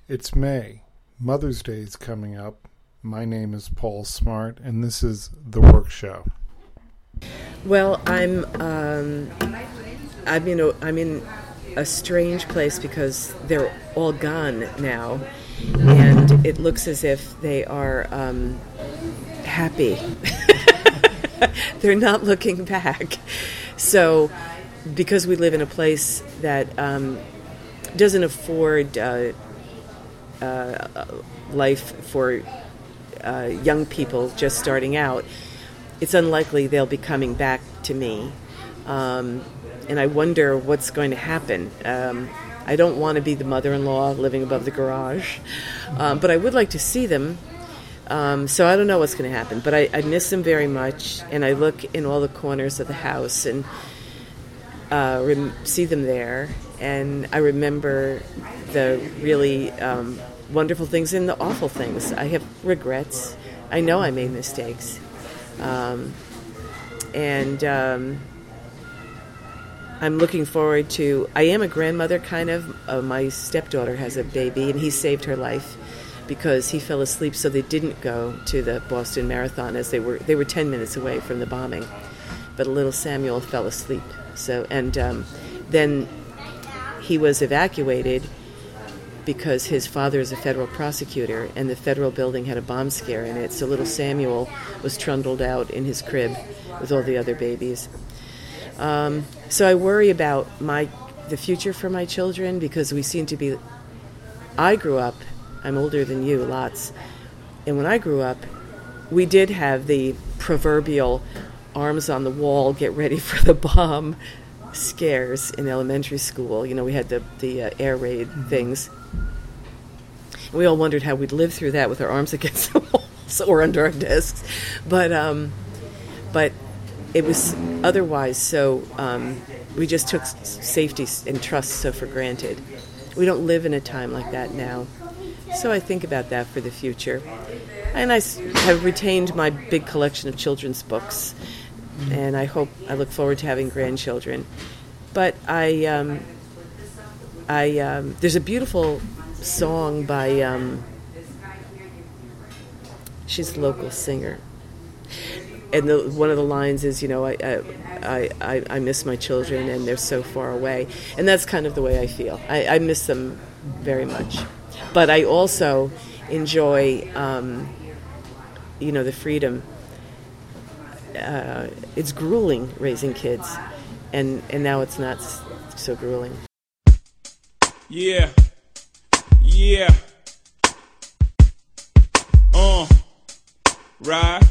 It's May. Mother's Day is coming up. My name is Paul Smart, and this is The Work Show. Well, I'm in a strange place because they're all gone now, and it looks as if they are happy. They're not looking back. So, because we live in a place that doesn't afford life for young people just starting out, it's unlikely they'll be coming back to me. And I wonder what's going to happen. I don't want to be the mother-in-law living above the garage, but I would like to see them. So I don't know what's going to happen, but I miss them very much, and I look in all the corners of the house and see them there, and I remember the really wonderful things and the awful things. I have regrets. I know I made mistakes. And I'm looking forward to... I am a grandmother, kind of. My stepdaughter has a baby, and he saved her life because he fell asleep, so they didn't go to the Boston Marathon as they were 10 minutes away from the bombing. But little Samuel fell asleep. Then he was evacuated because his father is a federal prosecutor, and the federal building had a bomb scare in it, so little Samuel was trundled out in his crib with all the other babies. So I worry about the future for my children, because we seem to be... I grew up, I'm older than you, lots, and when I grew up, we did have the proverbial arms on the wall, get ready for the bomb scares in elementary school. You know, we had the air raid things. We all wondered how we'd live through that with our arms against the walls or under our desks. But it was otherwise so... we just took safety and trust so for granted. We don't live in a time like that now. So I think about that for the future. And I have retained my big collection of children's books, and I look forward to having grandchildren. But there's a beautiful song by, she's a local singer. And one of the lines is, you know, I miss my children and they're so far away. And that's kind of the way I feel. I miss them very much. But I also enjoy, the freedom. It's grueling raising kids, and now it's not so grueling. Yeah. Ride.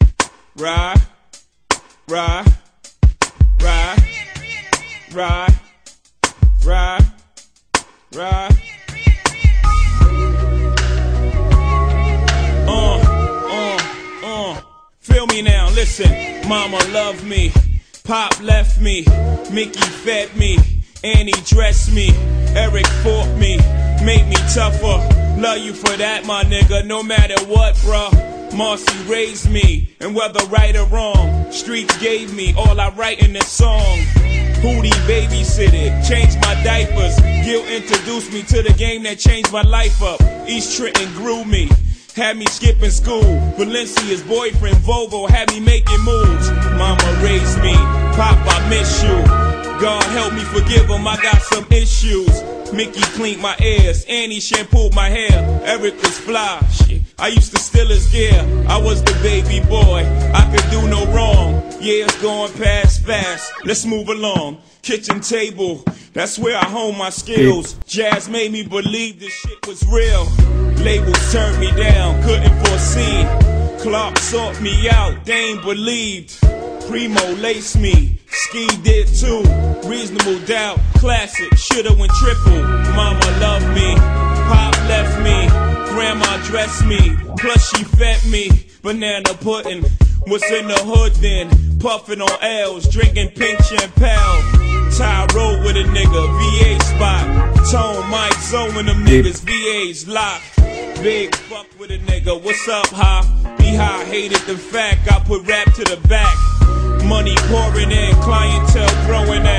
Feel me now, listen. Mama loved me, Pop left me, Mickey fed me, Annie dressed me, Eric fought me, made me tougher. Love you for that, my nigga, no matter what, bruh. Marcy raised me, and whether right or wrong, streets gave me all I write in this song. Hootie babysitted, changed my diapers. Gil introduced me to the game that changed my life up. East Trenton grew me, had me skipping school. Valencia's boyfriend, Volvo, had me making moves. Mama raised me, Pop, I miss you. God help me forgive him, I got some issues. Mickey cleaned my ears, Annie shampooed my hair. Eric was fly, shit, I used to steal his gear. I was the baby boy, I could do no wrong. Yeah, it's going past fast, let's move along. Kitchen table, that's where I hone my skills. Jazz made me believe this shit was real. Labels turned me down, couldn't foresee. Clark sought me out, they ain't believed. Primo laced me, Ski did too. Reasonable Doubt, classic, shoulda went triple. Mama loved me, Pop left me, Grandma dressed me, plus she fed me. Banana pudding, what's in the hood then? Puffin' on L's, drinking pink champagne. Ty road with a nigga, VA spot. Tone Mike, Zoe them niggas, VA's locked. Big fuck with a nigga, what's up, ha? Be high, hated the fact, I put rap to the back. Money pouring in, clientele growing out.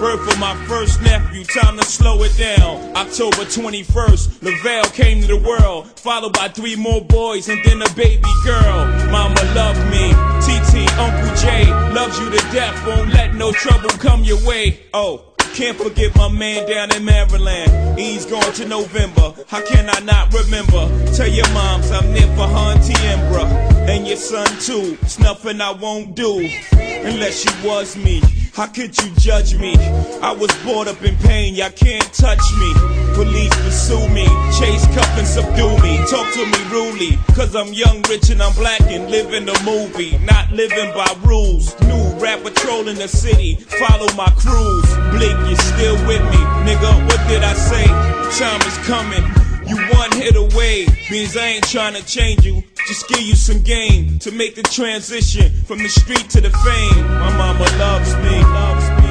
Birth of my first nephew, time to slow it down. October 21st, Lavelle came to the world, followed by 3 more boys and then a baby girl. Mama loved me, TT, Uncle J, loves you to death, won't let no trouble come your way. Oh, can't forget my man down in Maryland. He's gone to November. How can I not remember? Tell your moms I'm near for her Auntie Embra. And your son too. It's nothing I won't do unless you was me. How could you judge me? I was brought up in pain, y'all can't touch me. Police pursue me, chase, cuff and subdue me. Talk to me rudely, cause I'm young, rich and I'm black and live in the movie. Not living by rules. New rap patrolling the city, follow my crews. Blink, you still with me, nigga, what did I say? Time is coming, you one hit away. Means I ain't trying to change you, just give you some game to make the transition from the street to the fame. My mama loves me, loves me.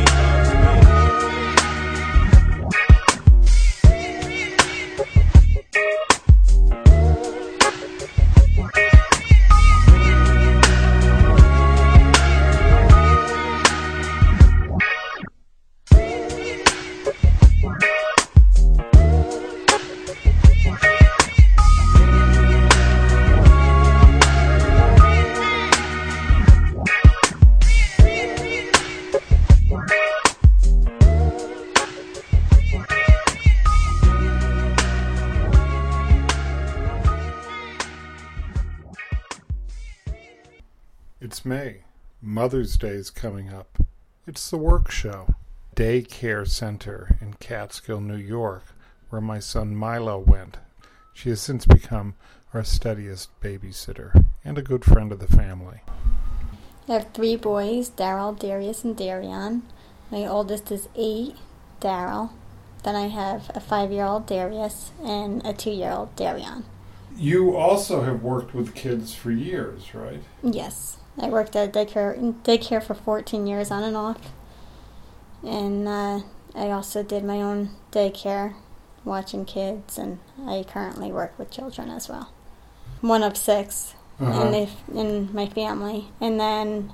It's May. Mother's Day is coming up. It's the Work Show. Daycare Center in Catskill, New York, where my son Milo went. She has since become our steadiest babysitter and a good friend of the family. I have 3 boys, Daryl, Darius, and Darian. My oldest is 8, Daryl. Then I have a 5-year-old Darius and a 2-year-old Darian. You also have worked with kids for years, right? Yes. I worked at daycare for 14 years on and off. And I also did my own daycare, watching kids, and I currently work with children as well. One of 6 in my family. And then,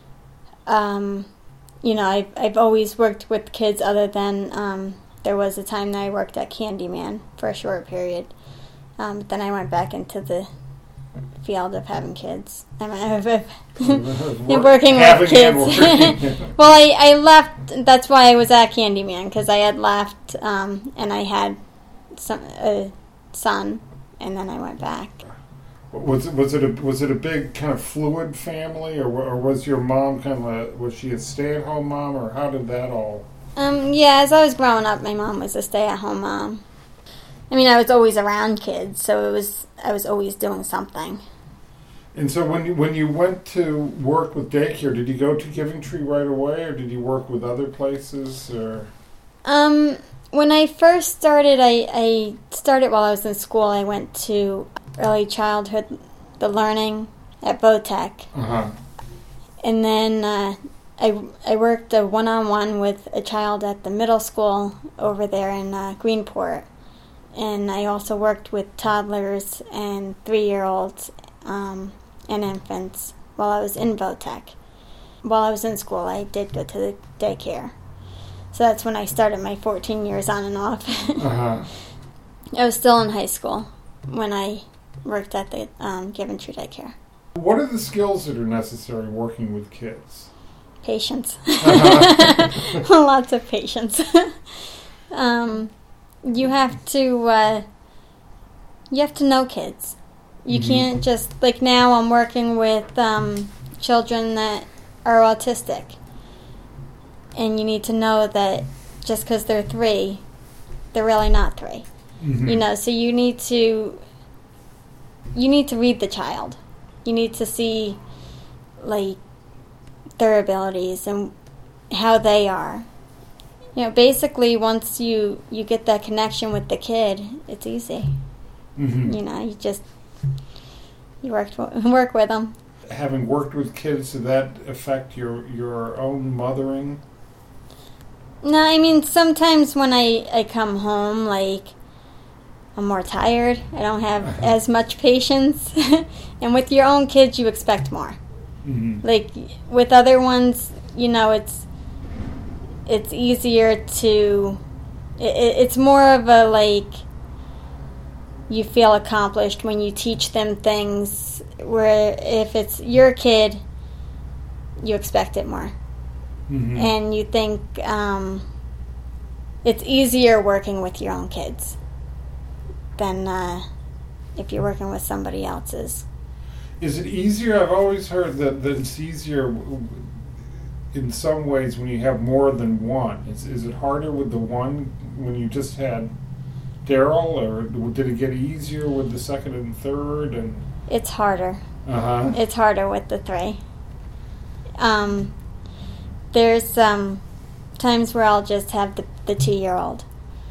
I've always worked with kids other than there was a time that I worked at Candyman for a short period. But then I went back into the field of having kids. Working with kids. Well, I left. That's why I was at Candyman, because I had left and I had a son, and then I went back. Was it a big kind of fluid family, or was your mom was she a stay-at-home mom, or how did that all? Yeah, as I was growing up, my mom was a stay-at-home mom. I mean, I was always around kids, so I was always doing something. And so when you went to work with daycare, did you go to Giving Tree right away, or did you work with other places, or? When I first started, I started while I was in school. I went to early childhood, the learning at Votech. And then I worked a one-on-one with a child at the middle school over there in Greenport. And I also worked with toddlers and 3-year-olds and infants while I was in Votech. While I was in school, I did go to the daycare. So that's when I started my 14 years on and off. I was still in high school when I worked at the Giving Tree Daycare. What are the skills that are necessary working with kids? Patience. Lots of patience. You have to know kids. You can't just, like now I'm working with children that are autistic. And you need to know that just because they're 3, they're really not 3. So you need to read the child. You need to see, like, their abilities and how they are. Basically, once you get that connection with the kid, it's easy. You work with them. Having worked with kids, did that affect your own mothering? No, I mean, sometimes when I come home, like, I'm more tired. I don't have as much patience. And with your own kids, you it's like with other ones, it's easier to... It's more of a, like, you feel accomplished when you teach them things, where if it's your kid, you expect it more. Mm-hmm. And you think it's easier working with your own kids than if you're working with somebody else's. Is it easier? I've always heard that it's easier in some ways when you have more than one. Is it harder with the one when you just had Daryl, or did it get easier with the second and third? And it's harder. It's harder with the three. There's times where I'll just have the 2-year-old,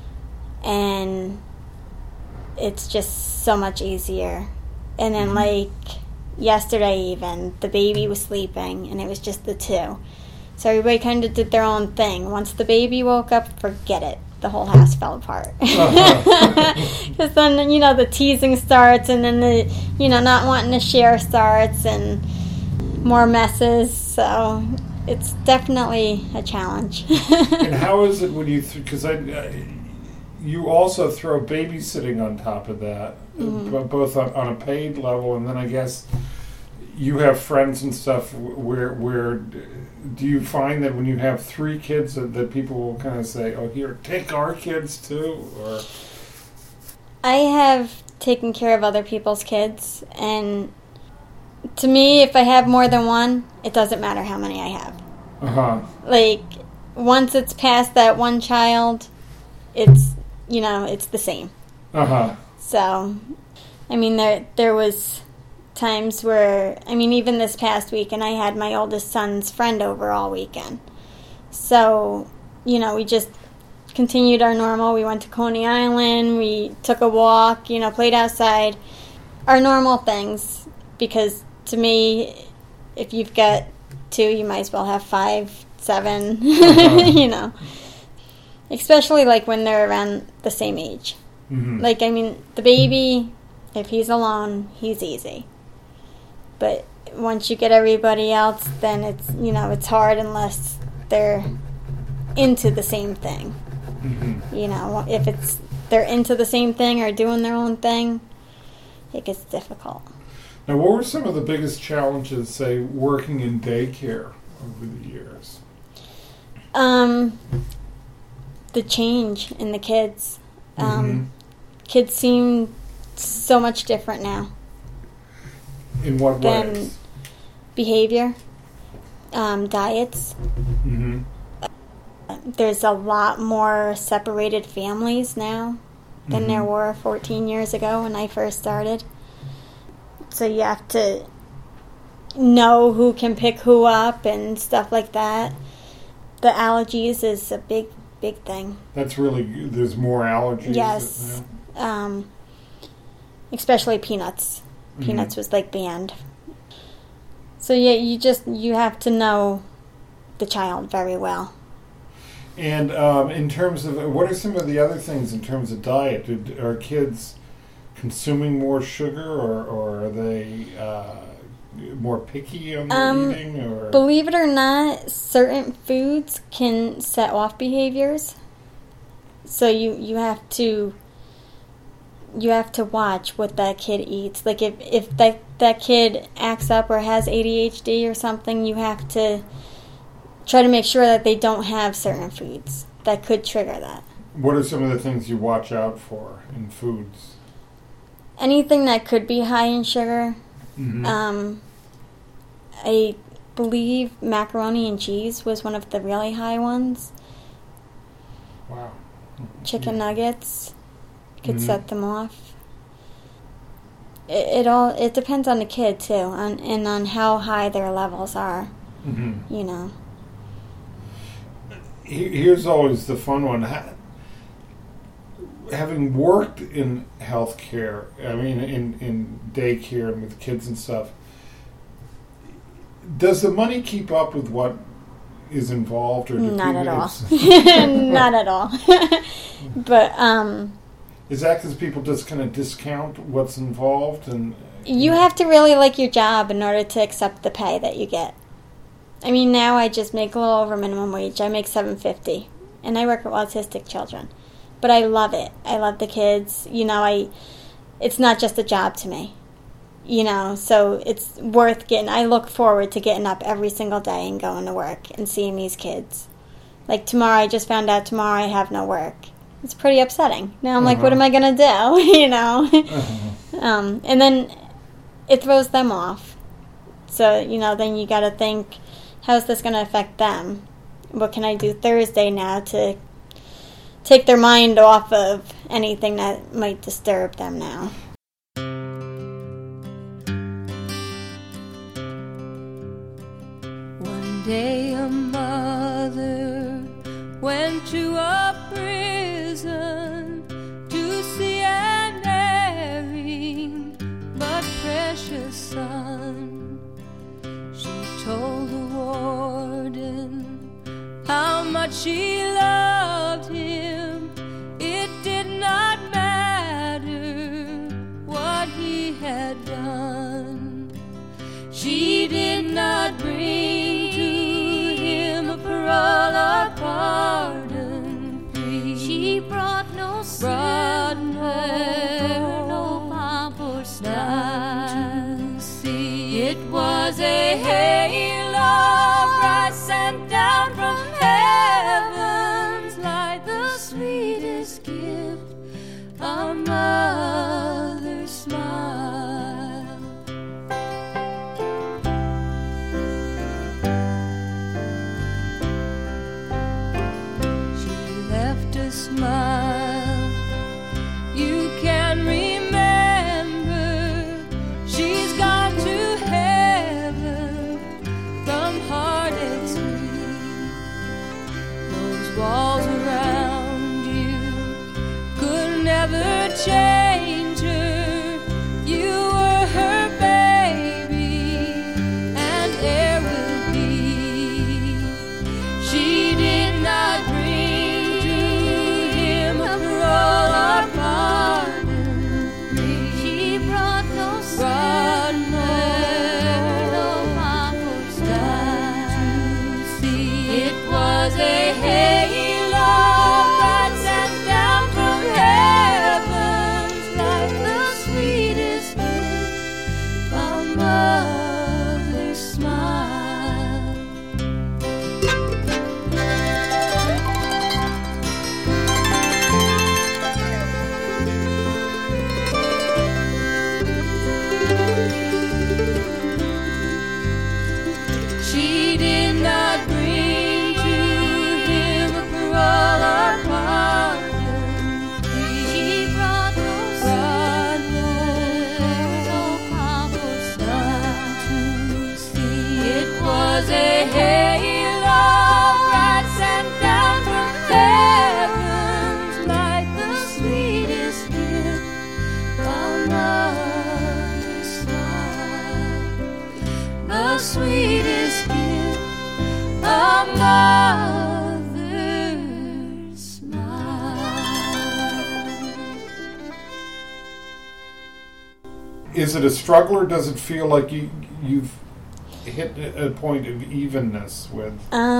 and it's just so much easier. And then, like, yesterday even, the baby was sleeping, and it was just the two. So everybody kind of did their own thing. Once the baby woke up, forget it. The whole house fell apart. Because then, you know, the teasing starts, and then the, you know, not wanting to share starts, and more messes. So it's definitely a challenge. And how is it when you, because you also throw babysitting on top of that, both on a paid level, and then I guess you have friends and stuff where do you find that when you have 3 kids that people will kind of say, oh, here, take our kids too? Or I have taken care of other people's kids, and to me, if I have more than one, it doesn't matter how many I have. Like, once it's past that one child, it's, you know, it's the same. So, I mean, there was times where, I mean, even this past weekend, I had my oldest son's friend over all weekend. So, you know, we just continued our normal. We went to Coney Island, we took a walk, you know, played outside. Our normal things, because to me, if you've got 2, you might as well have 5, 7, you know. Especially, like, when they're around the same age. Like, I mean, the baby, if he's alone, he's easy. But once you get everybody else, then it's, you know, it's hard unless they're into the same thing. You know, if they're into the same thing or doing their own thing, it gets difficult. Now, what were some of the biggest challenges, say, working in daycare over the years? The change in the kids. Kids seem so much different now. In what ways? Behavior, diets. There's a lot more separated families now than there were 14 years ago when I first started. So you have to know who can pick who up and stuff like that. The allergies is a big thing. That's really, there's more allergies? Yes. Especially peanuts. Peanuts was like banned. So yeah, you have to know the child very well. And in terms of, what are some of the other things in terms of diet? Are kids consuming more sugar, or are they more picky on their eating? Or? Believe it or not, certain foods can set off behaviors. So you have to watch what that kid eats. Like if that kid acts up or has ADHD or something, you have to try to make sure that they don't have certain foods that could trigger that. What are some of the things you watch out for in foods? Anything that could be high in sugar. I believe macaroni and cheese was one of the really high ones. Wow. Chicken nuggets could set them off. It depends on the kid too, and on how high their levels are. You know. Here's always the fun one. Having worked in healthcare, I mean, in daycare and with kids and stuff, does the money keep up with what is involved, or not at all? Not at all. But is that because people just kind of discount what's involved? And you have to really like your job in order to accept the pay that you get. I mean, now I just make a little over minimum wage. I make $7.50, and I work with autistic children. But I love it. I love the kids. It's not just a job to me. So it's worth getting. I look forward to getting up every single day and going to work and seeing these kids. Like tomorrow, I just found out tomorrow I have no work. It's pretty upsetting. Now I'm like, what am I going to do? And then it throws them off. So, then you got to think, how's this going to affect them? What can I do Thursday now to take their mind off of anything that might disturb them now? One day a mother went to a prison to see an erring but precious son. She told the warden how much she loved him. It did not matter what he had done. She did not bring to him a parole or pardon free. She brought no silver, no pomp or style to see. It was a halo bright sent down from heaven's light, the sweetest gift a mother's smile. She left a smile you can remember. She's gone to heaven from heartaches free. Those walls around you could never change her. You were her baby, and air will be. She did not bring to him a parole or pardon free. She brought no silver, no pomp or style to see. It was a halo bright sent down from heaven's light, the sweetest gift a mother's smile. She did not bring to him a parole or pardon free. She brought no pomp or style to see. It was a halo bright sent down from heaven's light, the sweetest gift a mother's smile, the sweetest gift a mother's smile. Is it a struggle, or does it feel like you've hit a point of evenness with?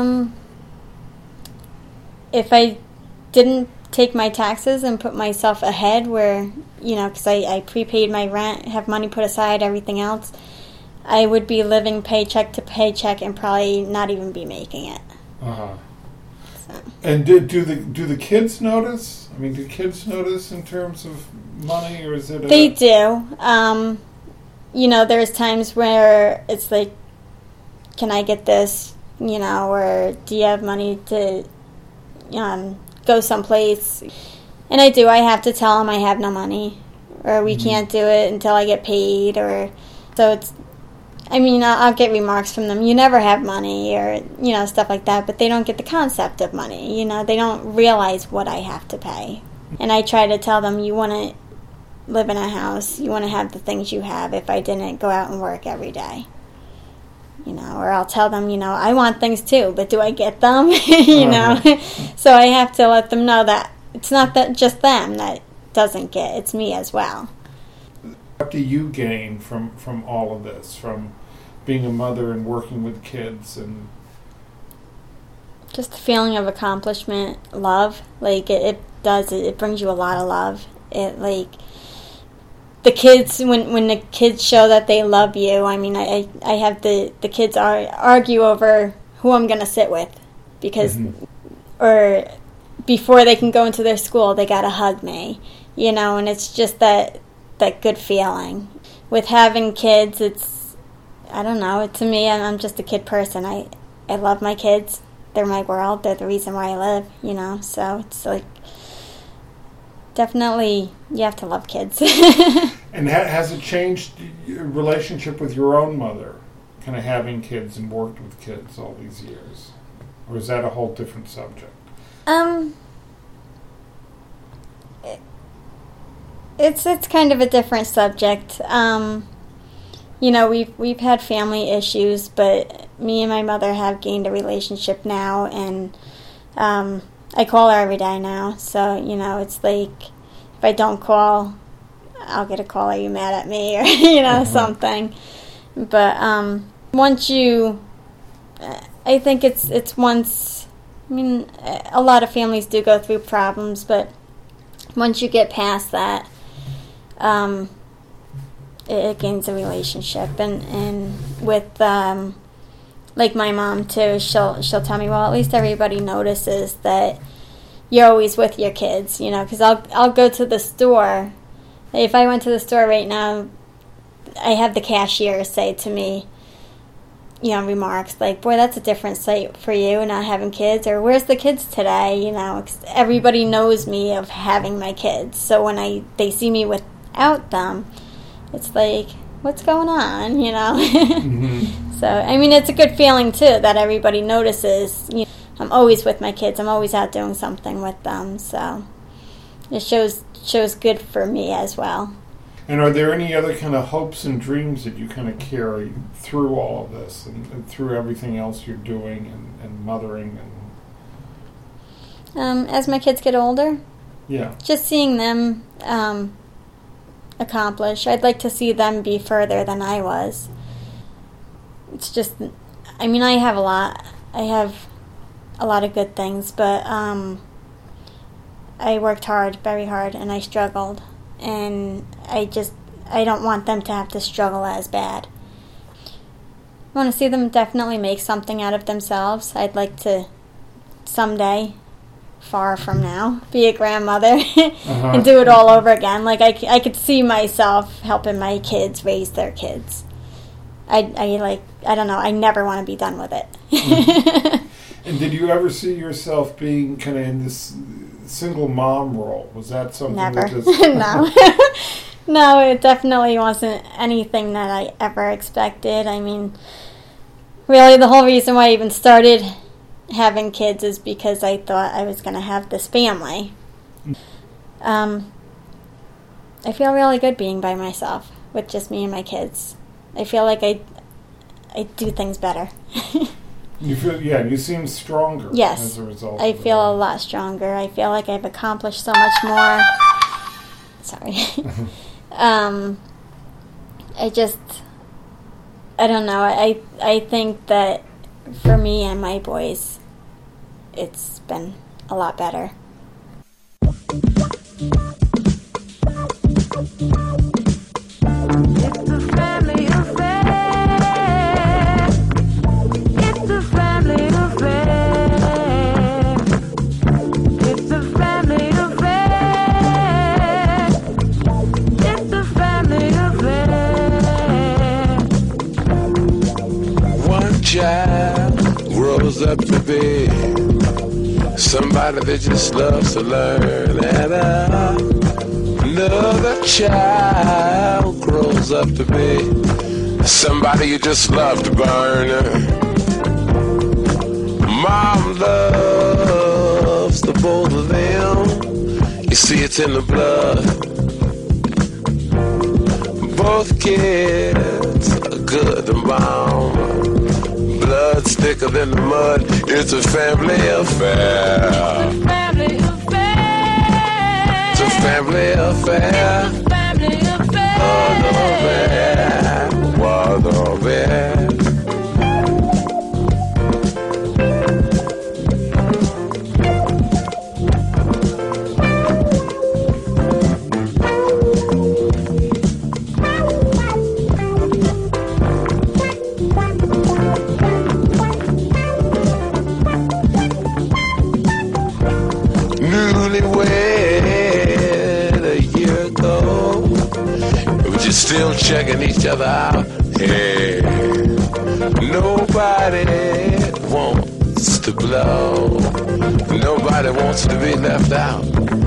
If I didn't take my taxes and put myself ahead where, because I prepaid my rent, have money put aside, everything else, I would be living paycheck to paycheck and probably not even be making it. Uh-huh. So. And do the kids notice? I mean, do kids notice in terms of money, or is it? They do. There's times where it's like, can I get this? Or do you have money to go someplace? And I do. I have to tell them I have no money, or we can't do it until I get paid, or so it's. I'll get remarks from them. You never have money, or stuff like that. But they don't get the concept of money. They don't realize what I have to pay. And I try to tell them, you want to live in a house, you want to have the things you have. If I didn't go out and work every day, or I'll tell them, I want things too, but do I get them? So I have to let them know that it's not that just them that doesn't get, it's me as well. What do you gain from all of this, from being a mother and working with kids? And just the feeling of accomplishment, love. Like, it brings you a lot of love. It, like, the kids, when the kids show that they love you, I mean, I have the kids argue over who I'm going to sit with, because, or before they can go into their school, they got to hug me, you know, and it's just that good feeling. With having kids, it's, I don't know, to me, I'm just a kid person. I love my kids. They're my world. They're the reason why I live, you know, so it's like, definitely, you have to love kids. And has it changed your relationship with your own mother, kind of having kids and worked with kids all these years? Or is that a whole different subject? It's kind of a different subject. You know, we've had family issues, but me and my mother have gained a relationship now, and I call her every day now. So, you know, it's like, if I don't call, I'll get a call, are you mad at me, or, you know, something. But once you, I think it's once, I mean, a lot of families do go through problems, but once you get past that, it gains a relationship. And with, like my mom too, she'll tell me, well, at least everybody notices that you're always with your kids, you know, because I'll go to the store. If I went to the store right now, I have the cashier say to me, you know, remarks like, boy, that's a different sight for you, not having kids, or where's the kids today, you know, 'cause everybody knows me of having my kids. So when they see me without them, it's like, what's going on, you know? So, I mean, it's a good feeling, too, that everybody notices, you know, I'm always with my kids. I'm always out doing something with them. So it shows good for me as well. And are there any other kind of hopes and dreams that you kind of carry through all of this and through everything else you're doing and mothering? As my kids get older? Yeah. Just seeing them accomplish. I'd like to see them be further than I was. It's just, I mean, I have a lot of good things, but I worked hard, very hard, and I struggled, and I don't want them to have to struggle as bad. I want to see them definitely make something out of themselves. I'd like to someday, far from now, be a grandmother and do it all over again. Like, I could see myself helping my kids raise their kids. I don't know, I never want to be done with it. And did you ever see yourself being kind of in this single mom role? Was that something Never. that just... No. No, it definitely wasn't anything that I ever expected. I mean, really the whole reason why I even started having kids is because I thought I was going to have this family. I feel really good being by myself with just me and my kids. I feel like I do things better. You feel, yeah, you seem stronger. Yes, as a result. I feel a lot stronger. I feel like I've accomplished so much more. Sorry. I don't know. I think that for me and my boys, it's been a lot better. Child grows up to be somebody that just loves to learn, and another child grows up to be somebody you just love to burn. Mom loves the both of them. You see, it's in the blood. Both kids are good to mom. Blood's thicker than the mud. It's a family affair. It's a family affair. It's a family affair. It's a family affair. What a bad. you're still checking each other out. Hey, nobody wants to blow. Nobody wants to be left out.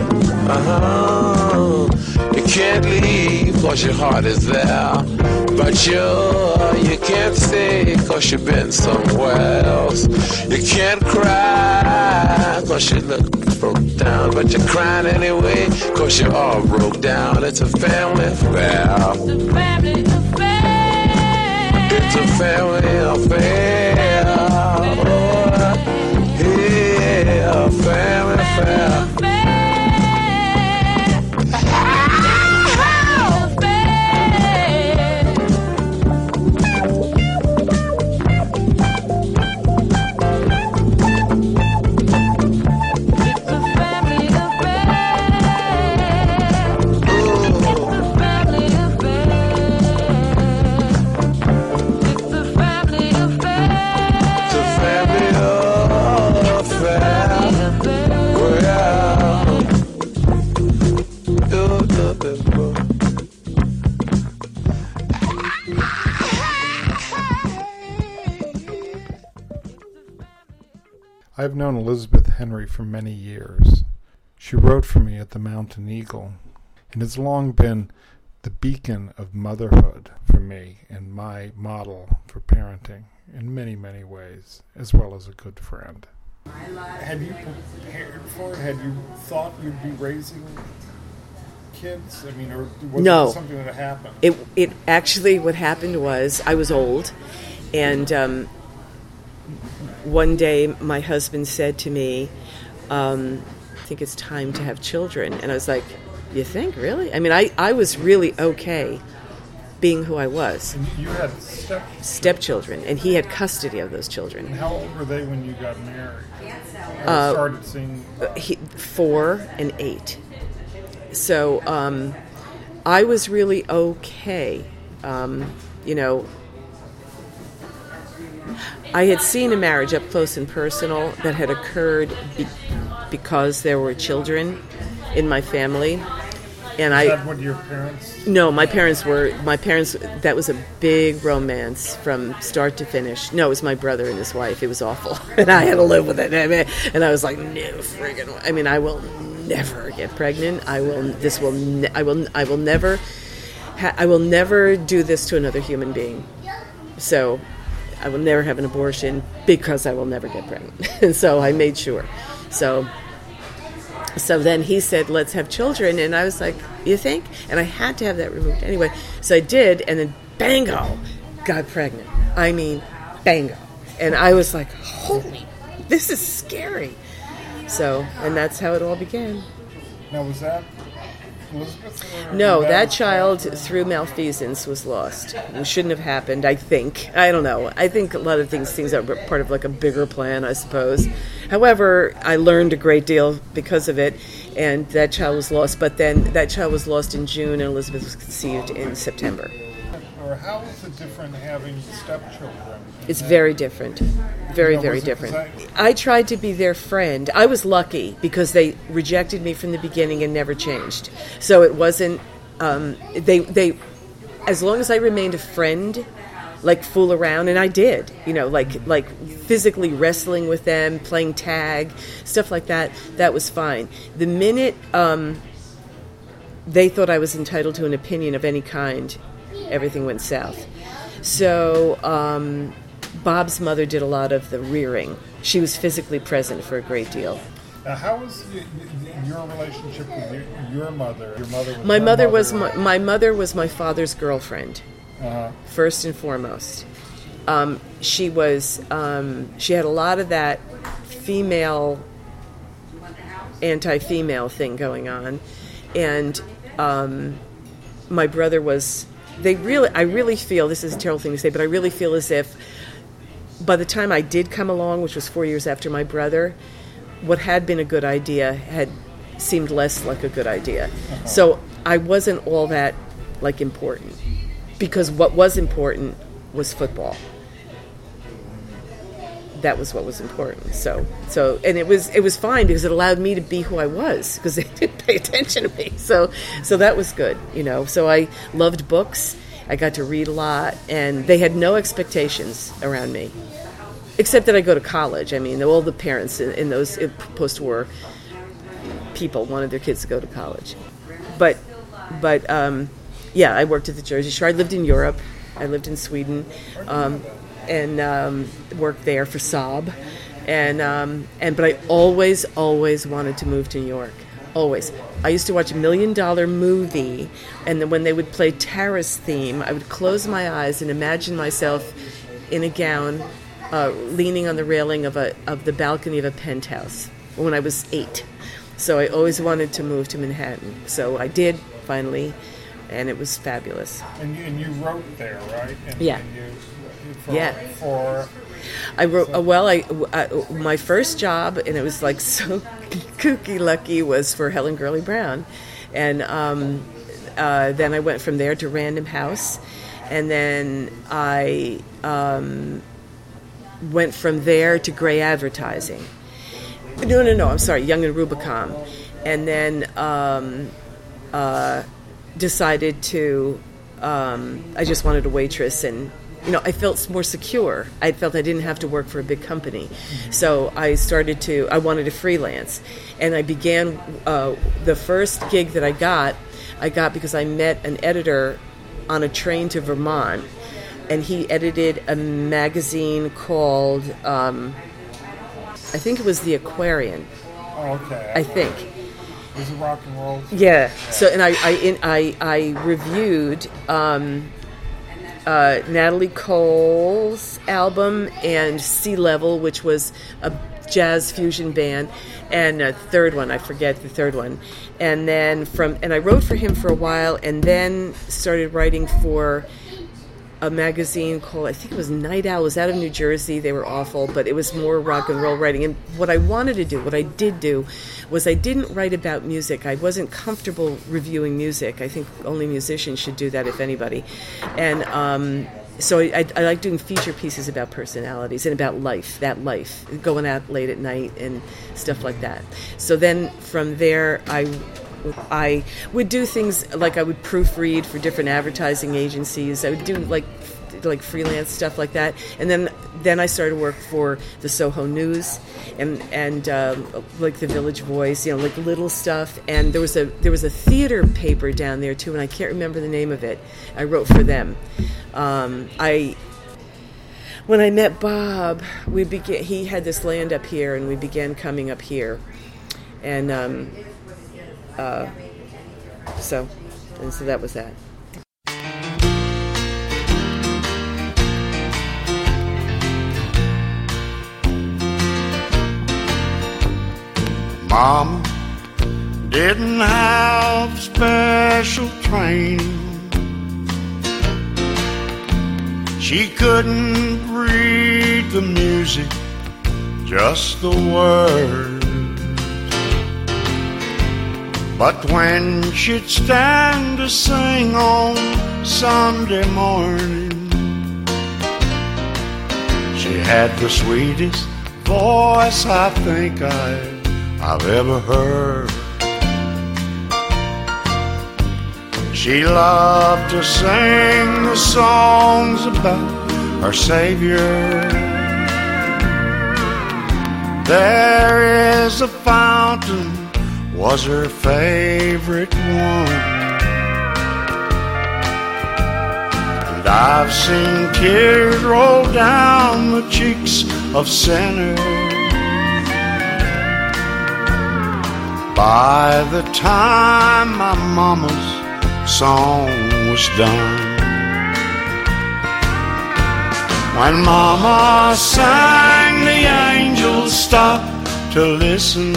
You can't leave cause your heart is there. But you can't stay cause you've been somewhere else. You can't cry cause you look broke down. But you're crying anyway cause you're all broke down. It's a family affair. It's a family affair. It's a family affair. Yeah, family affair. I've known Elizabeth Henry for many years. She wrote for me at the Mountain Eagle and has long been the beacon of motherhood for me and my model for parenting in many, many ways, as well as a good friend. Had you prepared for it? Had you thought you'd be raising kids? I mean, or was No. it something that happened? It actually, what happened was I was old, and one day my husband said to me, I think it's time to have children. And I was like, you think, really? I mean, I was really okay being who I was. And you had Stepchildren, and he had custody of those children. And how old were they when you got married? Or started seeing... 4 and 8. So I was really okay. I had seen a marriage up close and personal that had occurred because there were children in my family. And Is that what your parents... No, my parents, that was a big romance from start to finish. No, it was my brother and his wife. It was awful. And I had to live with it. And I was like, no friggin' way. I mean, I will never get pregnant. I will never do this to another human being. So I will never have an abortion because I will never get pregnant. And so I made sure. So then he said, let's have children. And I was like, you think? And I had to have that removed anyway. So I did, and then bango, got pregnant. I mean, bango. And I was like, holy, this is scary. So, and that's how it all began. Now, was that Elizabeth? No, that child, through malfeasance, was lost. It shouldn't have happened, I think. I don't know. I think a lot of things are part of like a bigger plan, I suppose. However, I learned a great deal because of it, and that child was lost. But then that child was lost in June, and Elizabeth was conceived in September. Or how is it different having stepchildren? It's very different. Very, very different. I tried to be their friend. I was lucky because they rejected me from the beginning and never changed. So it wasn't, they as long as I remained a friend, like fool around, and I did, like physically wrestling with them, playing tag, stuff like that, that was fine. The minute they thought I was entitled to an opinion of any kind, everything went south. So Bob's mother did a lot of the rearing. She was physically present for a great deal. Now, how was your relationship with your mother? Your mother was my mother was my father's girlfriend, first and foremost. She had a lot of that female, anti-female thing going on, and my brother was. I really feel, this is a terrible thing to say, but I really feel as if by the time I did come along, which was 4 years after my brother, what had been a good idea had seemed less like a good idea. So I wasn't all that important, because what was important was football. that was what was important. So and it was fine because it allowed me to be who I was because they didn't pay attention to me. So that was good, So I loved books. I got to read a lot, and they had no expectations around me, except that I go to college. I mean, all the parents in those post-war people wanted their kids to go to college. But I worked at the Jersey Shore. I lived in Europe. I lived in Sweden, and worked there for Saab. But I always wanted to move to New York. Always. I used to watch $1 Million Movie, and then when they would play Tara's theme, I would close my eyes and imagine myself in a gown, leaning on the railing of the balcony of a penthouse when I was 8. So I always wanted to move to Manhattan. So I did finally, and it was fabulous. And you wrote there, right? Yeah. For I wrote my first job, and it was like so kooky lucky, was for Helen Gurley Brown, and then I went from there to Random House, and then I went from there to Gray Advertising. No, I'm sorry, Young and Rubicon, and then decided to. I just wanted a waitress, and I felt more secure. I felt I didn't have to work for a big company. So I wanted to freelance. And I began, the first gig that I got because I met an editor on a train to Vermont. And he edited a magazine called, I think it was The Aquarian. Oh, okay. I think. It was a rock and roll. Yeah. So, and I reviewed, Natalie Cole's album and Sea Level, which was a jazz fusion band, and a third one, I forget the third one. And then I wrote for him for a while, and then started writing for a magazine called, I think it was Night Owl. It was out of New Jersey. They were awful, but it was more rock and roll writing. And what I did do, was I didn't write about music. I wasn't comfortable reviewing music. I think only musicians should do that, if anybody. And so I like doing feature pieces about personalities and about life, going out late at night and stuff like that. So then from there, I would do things like I would proofread for different advertising agencies. I would do like freelance stuff like that, and then I started work for the Soho News and like the Village Voice, like little stuff. And there was a theater paper down there too, and I can't remember the name of it. I wrote for them. When I met Bob, he had this land up here, and we began coming up here, and so that was that. Mama didn't have special training. She couldn't read the music, just the words. But when she'd stand to sing on Sunday morning, she had the sweetest voice I think I've ever heard. She loved to sing the songs about her Savior. There is a fountain was her favorite one, and I've seen tears roll down the cheeks of sinners. By the time my mama's song was done, when mama sang, the angels stopped to listen.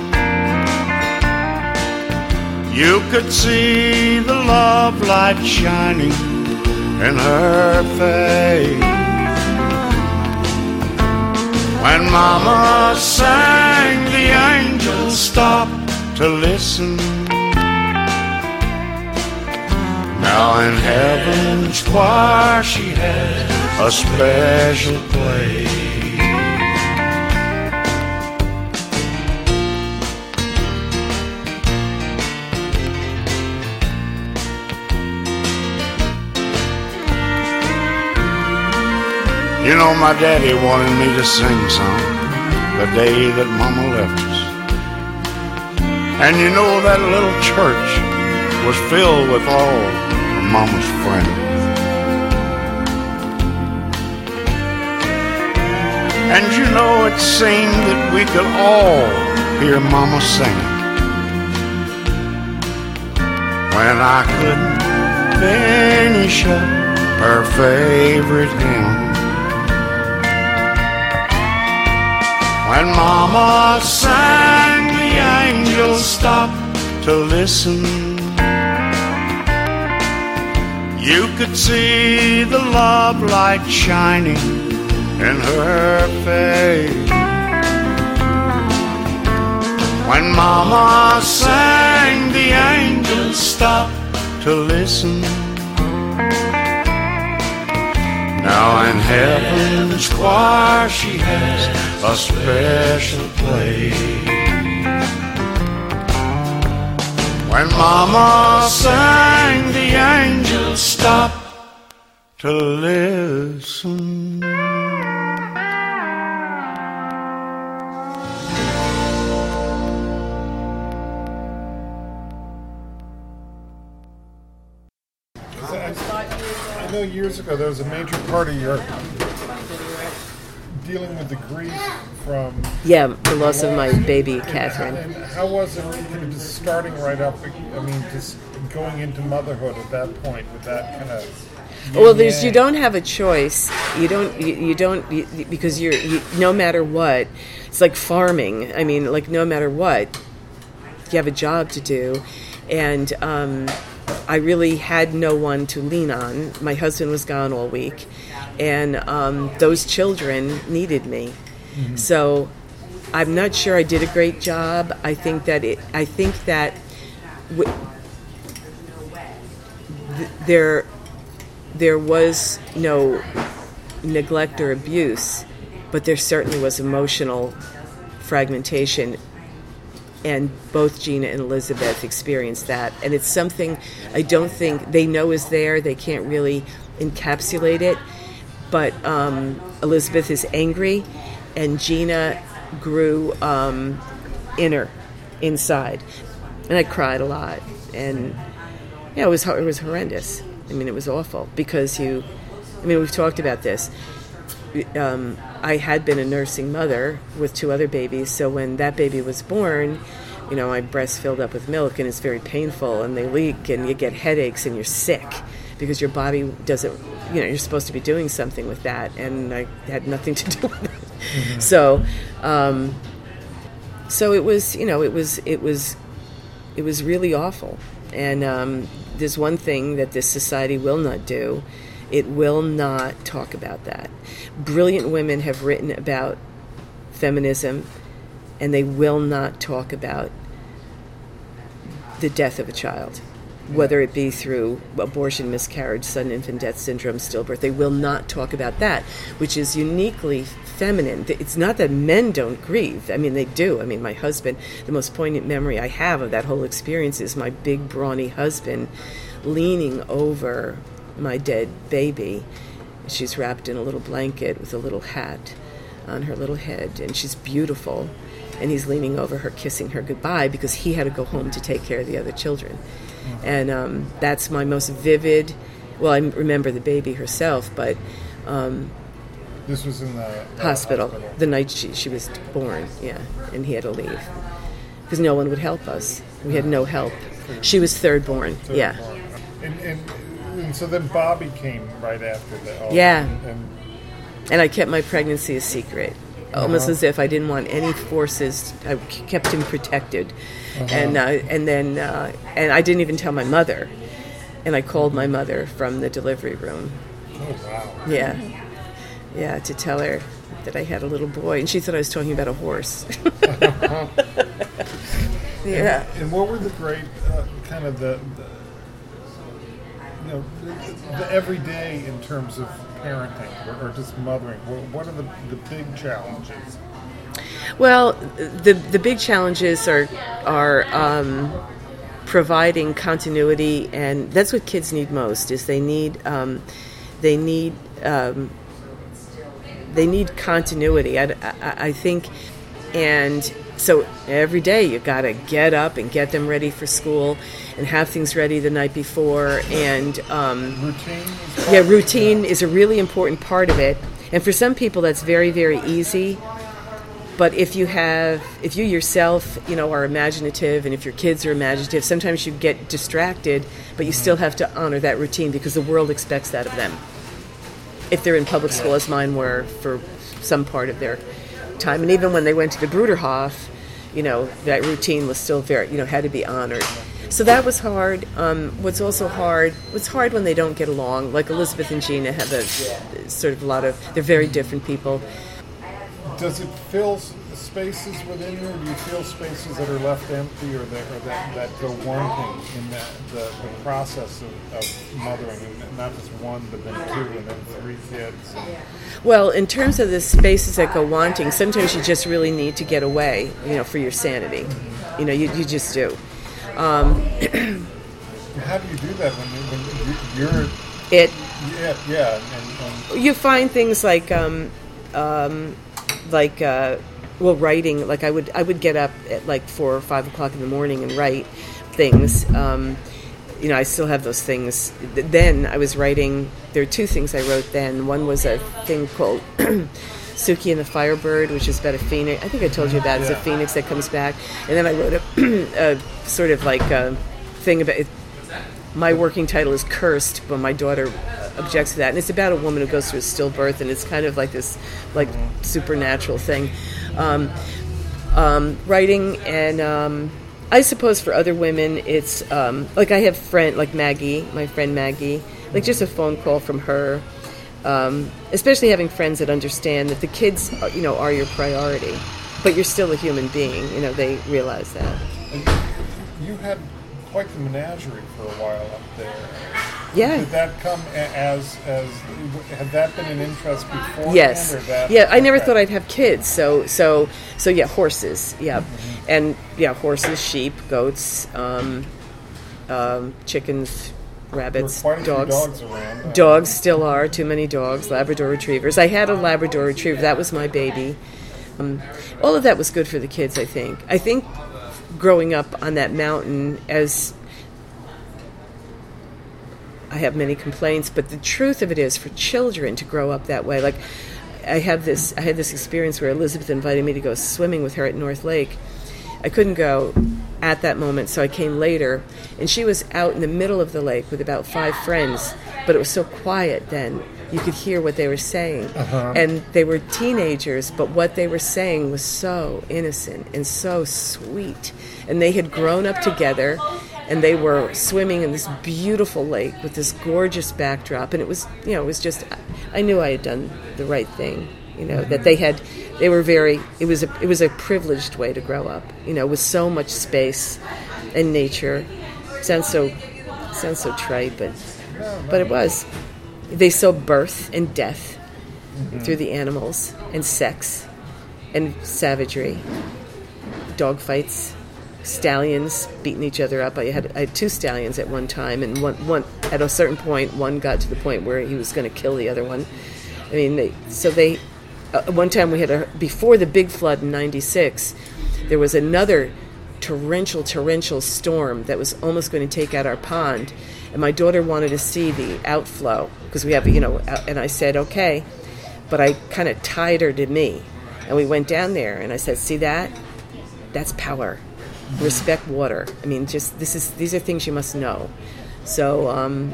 You could see the love light shining in her face. When mama sang, the angels stopped to listen. Now in heaven's choir she had a special place. You know, my daddy wanted me to sing some the day that Mama left us. And you know, that little church was filled with all of Mama's friends. And you know, it seemed that we could all hear Mama singing when I couldn't finish up her favorite hymn. When Mama sang, the angels stopped to listen. You could see the love light shining in her face. When Mama sang, the angels stopped to listen. Now in heaven's choir she has a special place. When Mama sang, the angels stopped to listen. I know years ago there was a major part of your dealing with the grief from... Yeah, the loss of my baby, Catherine. And how was it just starting right up, I mean, just going into motherhood at that point with that kind of... Well, you don't have a choice. You don't because you no matter what, it's like farming. I mean, like no matter what, you have a job to do. And I really had no one to lean on. My husband was gone all week, and those children needed me. Mm-hmm. So I'm not sure I did a great job. I think that there was no neglect or abuse, but there certainly was emotional fragmentation. And both Gina and Elizabeth experienced that. And it's something I don't think they know is there. They can't really encapsulate it. But Elizabeth is angry, and Gina grew inside. And I cried a lot. And yeah, it was horrendous. I mean, it was awful because we've talked about this. I had been a nursing mother with 2 other babies, so when that baby was born, my breast filled up with milk, and it's very painful, and they leak, and you get headaches, and you're sick because your body doesn't, you're supposed to be doing something with that, and I had nothing to do with it. Mm-hmm. So it was really awful. And there's one thing that this society will not do. It will not talk about that. Brilliant women have written about feminism, and they will not talk about the death of a child, whether it be through abortion, miscarriage, sudden infant death syndrome, stillbirth. They will not talk about that, which is uniquely feminine. It's not that men don't grieve. I mean, they do. I mean, my husband, the most poignant memory I have of that whole experience is my big, brawny husband leaning over my dead baby. She's wrapped in a little blanket with a little hat on her little head, and she's beautiful. And he's leaning over her, kissing her goodbye because he had to go home to take care of the other children. Mm-hmm. And that's my most vivid. Well, I remember the baby herself, but this was in the hospital the night she was born. Yeah, and he had to leave because no one would help us. We had no help. She was third born. Yeah. And so then Bobby came right after that. Yeah. And I kept my pregnancy a secret, almost as if I didn't want any forces. I kept him protected. And then I didn't even tell my mother. And I called my mother from the delivery room. Oh, wow. Yeah. Yeah, to tell her that I had a little boy. And she thought I was talking about a horse. Yeah. And what were the great kind of the everyday in terms of parenting or just mothering? What are the big challenges? Well, the big challenges are providing continuity, and that's what kids need most. Is they need they need continuity. I think, and so every day you got to get up and get them ready for school and have things ready the night before. And routine is a really important part of it. And for some people that's very, very easy. But if you yourself, are imaginative, and if your kids are imaginative, sometimes you get distracted, but you still have to honor that routine because the world expects that of them. If they're in public school, as mine were for some part of their time. And even when they went to the Bruderhof, that routine was still very, had to be honored. So that was hard. What's also hard, it's hard when they don't get along. Like Elizabeth and Gina have they're very different people. Does it fill spaces within you, or do you feel spaces that are left empty or that go wanting in the process of mothering, and not just one, but then two, and then three kids? Well, in terms of the spaces that go wanting, sometimes you just really need to get away, for your sanity. You just do. How do you do that when you're it? Yeah. And you find things like writing. Like I would get up at like 4 or 5 o'clock in the morning and write things. I still have those things. Then I was writing. There are two things I wrote then. One was a thing called Suki and the Firebird, which is about a phoenix. I think I told you about it. It's a phoenix that comes back. And then I wrote a sort of like a thing about it. My working title is Cursed, but my daughter objects to that. And it's about a woman who goes through a stillbirth, and it's kind of like this supernatural thing. Writing, and I suppose for other women, it's like I have my friend Maggie, like just a phone call from her. Especially having friends that understand that the kids, are your priority, but you're still a human being. They realize that. You had quite the menagerie for a while up there. Yeah. Did that come had that been an interest before? Yes. I never thought I'd have kids. So yeah, horses. Yeah. Mm-hmm. And horses, sheep, goats, chickens, rabbits, there were quite dogs. A few dogs around. Dogs still are. Too many dogs. Labrador retrievers. I had a Labrador retriever. That was my baby. All of that was good for the kids, I think. I think growing up on that mountain, as I have many complaints, but the truth of it is for children to grow up that way. Like I had this experience where Elizabeth invited me to go swimming with her at North Lake. I couldn't go at that moment, so I came later, and she was out in the middle of the lake with about 5 friends, but it was so quiet then. You could hear what they were saying. Uh-huh. And they were teenagers, but what they were saying was so innocent and so sweet. And they had grown up together, and they were swimming in this beautiful lake with this gorgeous backdrop. And it was, it was just, I knew I had done the right thing, that they were very, it was a privileged way to grow up, with so much space and nature. Sounds so trite, but it was. They saw birth and death through the animals, and sex and savagery, dog fights, stallions beating each other up. I had 2 stallions at one time, and one at a certain point, one got to the point where he was going to kill the other one. I mean, one time we had before the big flood in '96, there was another torrential storm that was almost going to take out our pond. And my daughter wanted to see the outflow because we have, and I said, okay. But I kind of tied her to me. And we went down there, and I said, see that? That's power. Respect water. I mean, these are things you must know. So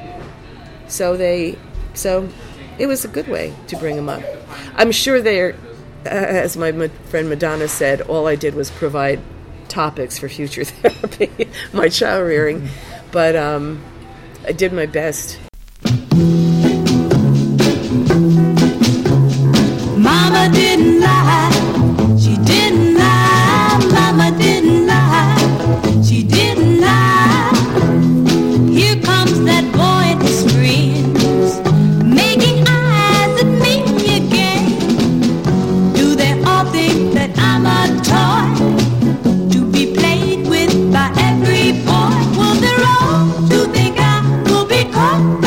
it was a good way to bring them up. I'm sure they're, as my friend Madonna said, all I did was provide topics for future therapy, my child rearing. But I did my best. Mama didn't lie. She didn't lie. Mama didn't lie. She didn't lie. Here comes that boy in the streets, making eyes at me again. Do they all think that I'm a toy to be played with by every boy? Will they all do think I will be caught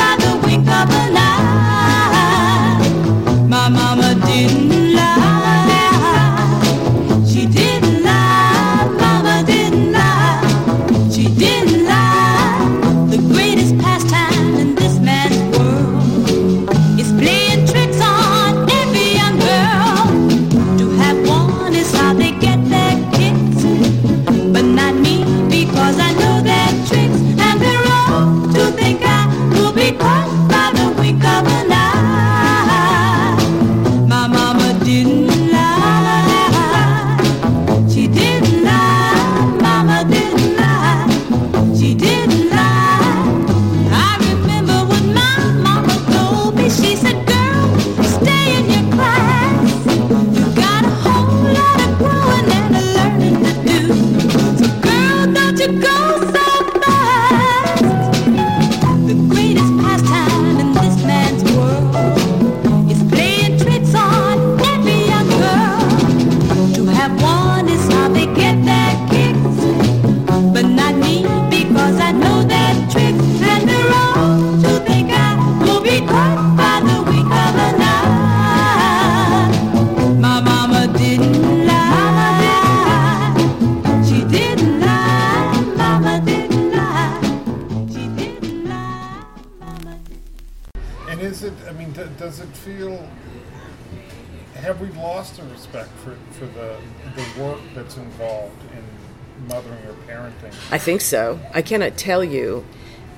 And is it, I mean, does it feel, have we lost the respect for the work that's involved in mothering or parenting? I think so. I cannot tell you.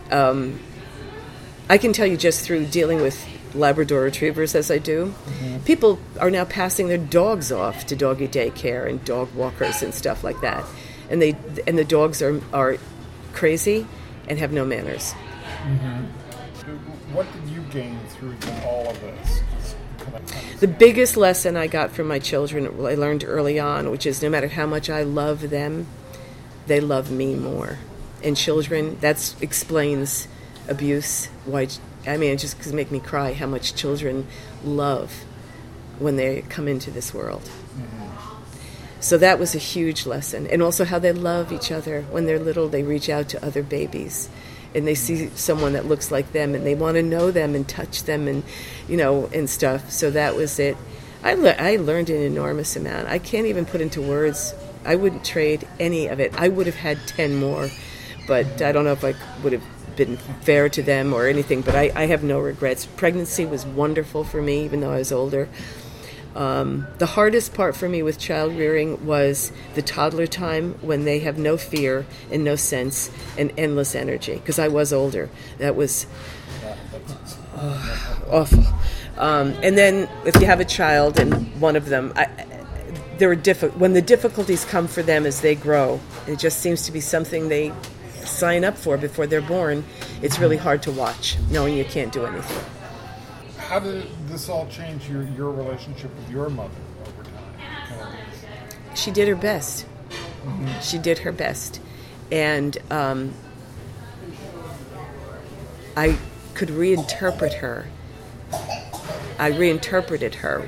I can tell you just through dealing with Labrador retrievers as I do. Mm-hmm. People are now passing their dogs off to doggy daycare and dog walkers and stuff like that. And the dogs are crazy and have no manners. Mm-hmm. What did you gain through all of this? The biggest lesson I got from my children, I learned early on, which is no matter how much I love them, they love me more. And children, that explains abuse. Why? I mean, it just could make me cry how much children love when they come into this world. Mm-hmm. So that was a huge lesson. And also how they love each other. When they're little, they reach out to other babies. And they see someone that looks like them, and they want to know them and touch them, and and stuff. So that was it. I learned an enormous amount. I can't even put into words. I wouldn't trade any of it. I would have had 10 more, but I don't know if I would have been fair to them or anything. But I have no regrets. Pregnancy was wonderful for me, even though I was older. The hardest part for me with child rearing was the toddler time, when they have no fear and no sense and endless energy, because I was older. That was awful. And then if you have a child and one of them, when the difficulties come for them as they grow, it just seems to be something they sign up for before they're born. It's really hard to watch, knowing you can't do anything. How did this all change your relationship with your mother over time? She did her best. Mm-hmm. She did her best. And I could reinterpret her. I reinterpreted her.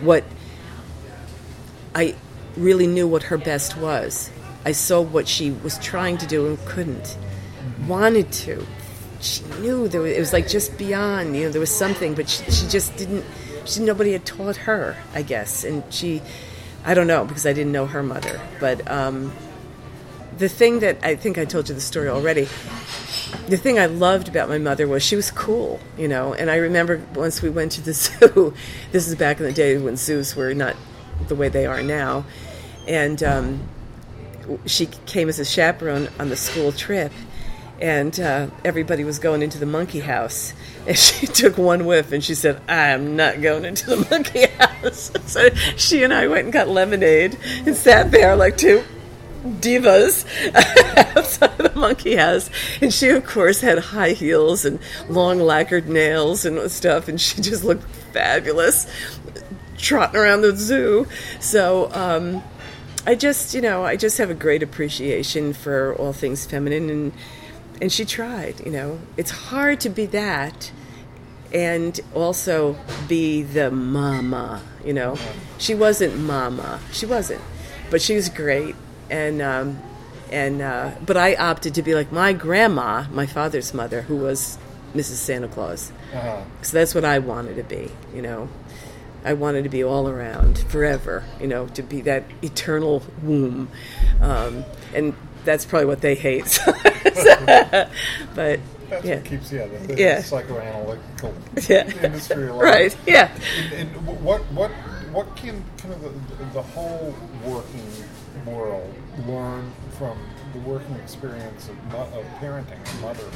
I really knew what her best was. I saw what she was trying to do and couldn't. Wanted to. She knew it was like just beyond, there was something, but she just didn't, nobody had taught her, I guess. And I don't know, because I didn't know her mother. But the thing that, I think I told you the story already, the thing I loved about my mother was she was cool, And I remember once we went to the zoo, this is back in the day when zoos were not the way they are now, and she came as a chaperone on the school trip. And everybody was going into the monkey house. And she took one whiff and she said, "I'm not going into the monkey house." So she and I went and got lemonade and sat there like two divas outside of the monkey house. And she, of course, had high heels and long lacquered nails and stuff. And she just looked fabulous trotting around the zoo. So I just have a great appreciation for all things feminine. And she tried, It's hard to be that and also be the mama, She wasn't mama. She wasn't. But she was great. But I opted to be like my grandma, my father's mother, who was Mrs. Santa Claus. Uh-huh. So that's what I wanted to be, I wanted to be all around forever, to be that eternal womb. And that's probably what they hate. But that's yeah. What keeps the psychoanalytical industry alive. Right. Yeah. And what can kind of the whole working world learn from the working experience of parenting and mothering?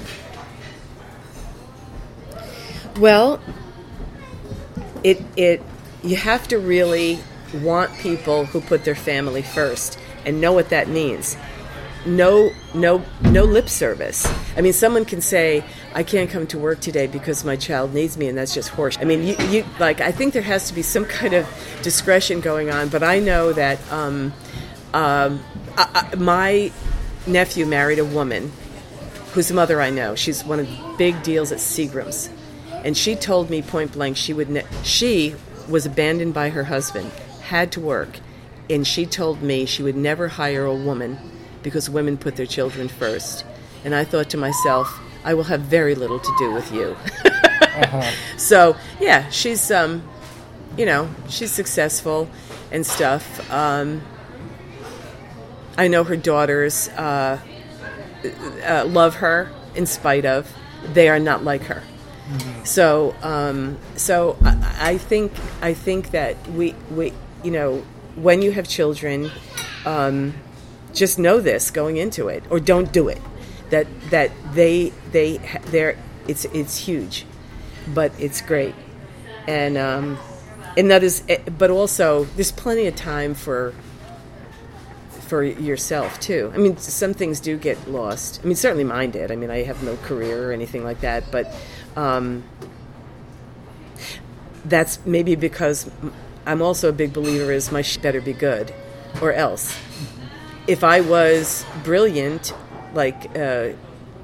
Well, you have to really want people who put their family first and know what that means. No lip service. I mean, someone can say, "I can't come to work today because my child needs me," and that's just horseshit. I mean, you I think there has to be some kind of discretion going on. But I know that my nephew married a woman whose mother I know. She's one of the big deals at Seagram's, and she told me point blank she was abandoned by her husband, had to work, and she told me she would never hire a woman because women put their children first. And I thought to myself, I will have very little to do with you. Uh-huh. So, yeah, she's, she's successful and stuff. I know her daughters love her in spite of. They are not like her. So I think that we when you have children, just know this going into it, or don't do it. That it's huge, but it's great, and that is. But also, there's plenty of time for yourself too. I mean, some things do get lost. I mean, certainly mine did. I mean, I have no career or anything like that, but that's maybe because I'm also a big believer is my better be good, or else. If I was brilliant, not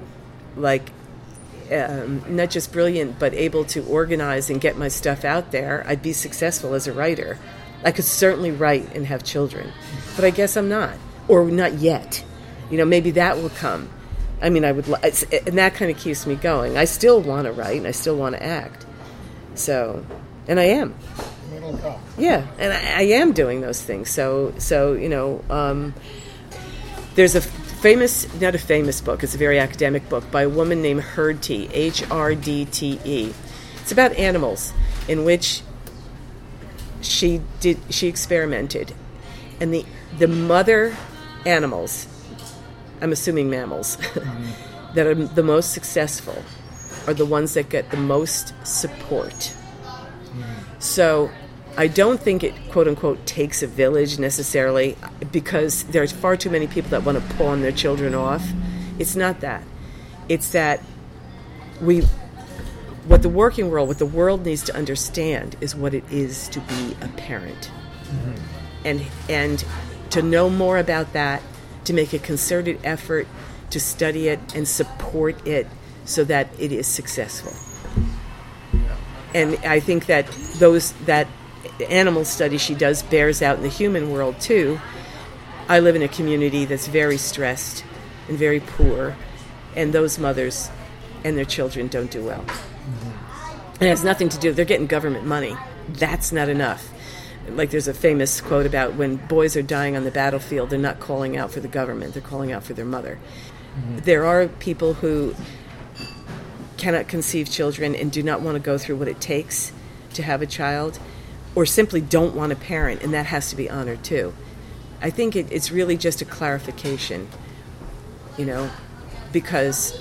just brilliant, but able to organize and get my stuff out there, I'd be successful as a writer. I could certainly write and have children, but I guess I'm not, or not yet. Maybe that will come. I mean, I would, and that kind of keeps me going. I still want to write and I still want to act. So, and I am. Yeah, and I am doing those things. So there's not a famous book, it's a very academic book by a woman named Hrdte, Hrdte. It's about animals, in which she experimented, and the mother animals, I'm assuming mammals, that are the most successful are the ones that get the most support. So I don't think it, quote unquote, takes a village necessarily, because there's far too many people that want to pawn their children off. It's not that. It's that what the world needs to understand is what it is to be a parent. And to know more about that, to make a concerted effort to study it and support it so that it is successful. And I think that that animal study she does bears out in the human world too. I live in a community that's very stressed and very poor, and those mothers and their children don't do well. And it has nothing to do, they're getting government money. That's not enough. Like there's a famous quote about when boys are dying on the battlefield, they're not calling out for the government, they're calling out for their mother. There are people who cannot conceive children and do not want to go through what it takes to have a child, or simply don't want a parent, and that has to be honored too. I think it's really just a clarification, because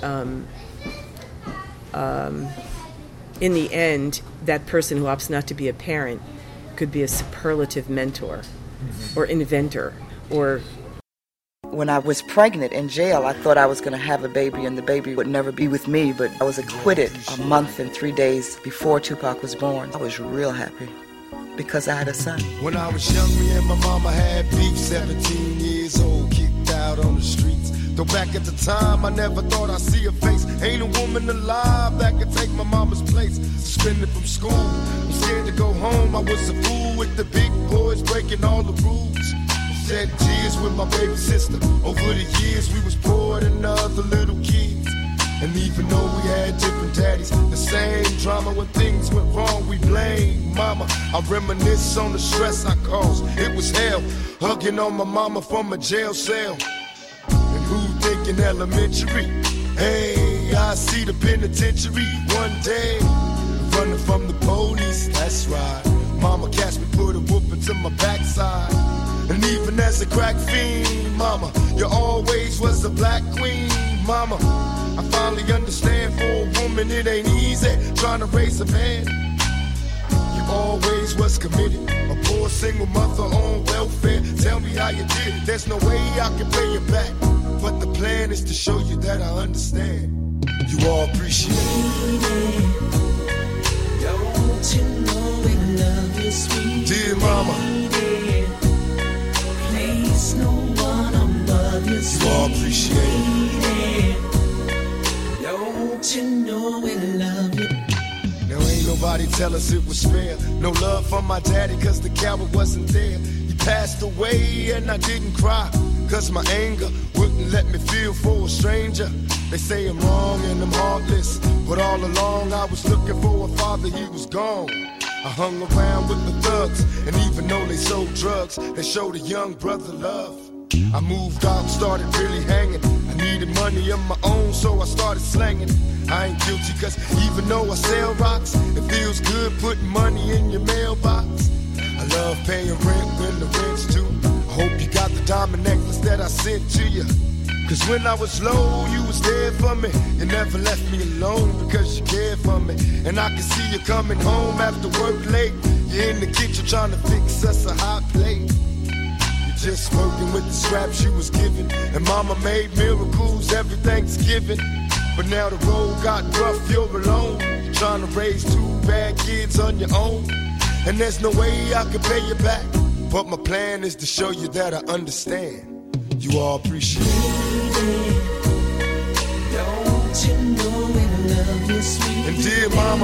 in the end, that person who opts not to be a parent could be a superlative mentor or inventor or... When I was pregnant in jail, I thought I was going to have a baby and the baby would never be with me, but I was acquitted a month and 3 days before Tupac was born. I was real happy because I had a son. When I was young, me and my mama had beef, 17 years old, kicked out on the streets. Though back at the time, I never thought I'd see her face. Ain't a woman alive that could take my mama's place. Suspended from school, I'm scared to go home. I was a fool with the big boys breaking all the rules. Shed tears with my baby sister. Over the years, we was poor than other little kids. And even though we had different daddies, the same drama when things went wrong, we blame mama. I reminisce on the stress I caused. It was hell, hugging on my mama from a jail cell. And who thinking elementary? Hey, I see the penitentiary one day. Running from the police, that's right. Mama catch me, put a whooping to my backside. And even as a crack fiend, mama, you always was the black queen, mama. I finally understand for a woman it ain't easy trying to raise a man. You always was committed, a poor single mother on welfare. Tell me how you did it, there's no way I can pay you back. But the plan is to show you that I understand. You all appreciate it. Don't you know we love you, sweet dear mama. Place no one above you, sweet. You all appreciate it. Don't you know we love you? Now ain't nobody tell us it was fair. No love from my daddy cause the coward wasn't there. He passed away and I didn't cry cause my anger wouldn't let me feel for a stranger. They say I'm wrong and I'm heartless, but all along I was looking for a father, he was gone. I hung around with the thugs, and even though they sold drugs, they showed a young brother love. I moved out, started really hanging. I needed money of my own, so I started slanging. I ain't guilty, cause even though I sell rocks, it feels good putting money in your mailbox. I love paying rent when the rent's due. I hope you got the diamond necklace that I sent to you. Cause when I was low, you was there for me. You never left me alone because you cared for me. And I can see you coming home after work late. You're in the kitchen trying to fix us a hot plate. You're just working with the scraps you was given. And mama made miracles every Thanksgiving. But now the road got rough, you're alone. You're trying to raise 2 bad kids on your own. And there's no way I can pay you back. But my plan is to show you that I understand. You all appreciate it. Don't you know we love you, sweet and dear mama,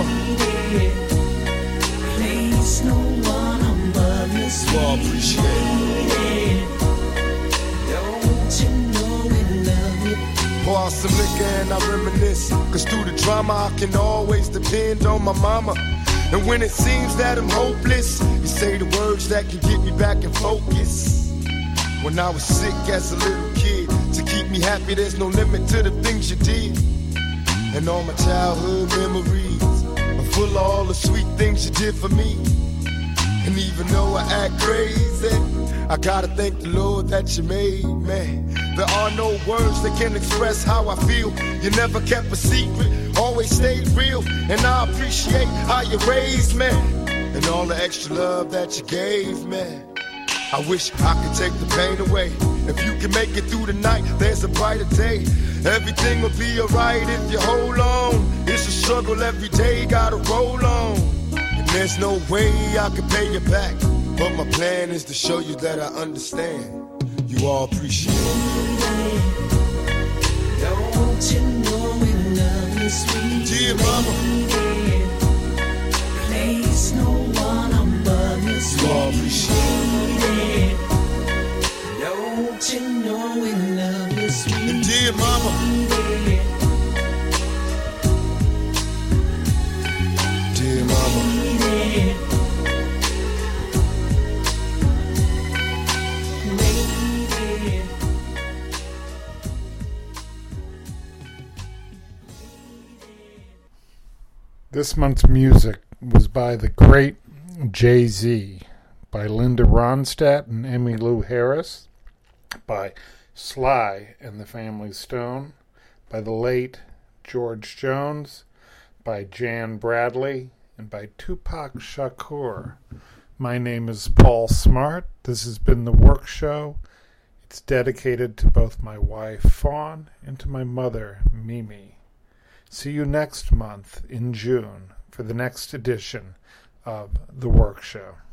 place no one above you, sweet. You all appreciate it. Don't you know we love you. Pour out some liquor and I reminisce. Cause through the drama I can always depend on my mama. And when it seems that I'm hopeless, you say the words that can get me back in focus. When I was sick as a little kid, to keep me happy there's no limit to the things you did. And all my childhood memories are full of all the sweet things you did for me. And even though I act crazy, I gotta thank the Lord that you made me. There are no words that can express how I feel. You never kept a secret, always stayed real. And I appreciate how you raised me and all the extra love that you gave me. I wish I could take the pain away. If you can make it through the night, there's a brighter day. Everything will be alright if you hold on. It's a struggle every day, gotta roll on. And there's no way I can pay you back. But my plan is to show you that I understand. You all appreciate it. Don't you know we love you, sweet dear mama, place no one above you, sweet. You all appreciate it. Don't you know we love you, sweet and dear mama, dear mama. This month's music was by the great Jay-Z, by Linda Ronstadt and Emmylou Harris, by Sly and the Family Stone, by the late George Jones, by Jan Bradley, and by Tupac Shakur. My name is Paul Smart. This has been The Work Show. It's dedicated to both my wife, Fawn, and to my mother, Mimi. See you next month in June for the next edition of The Work Show.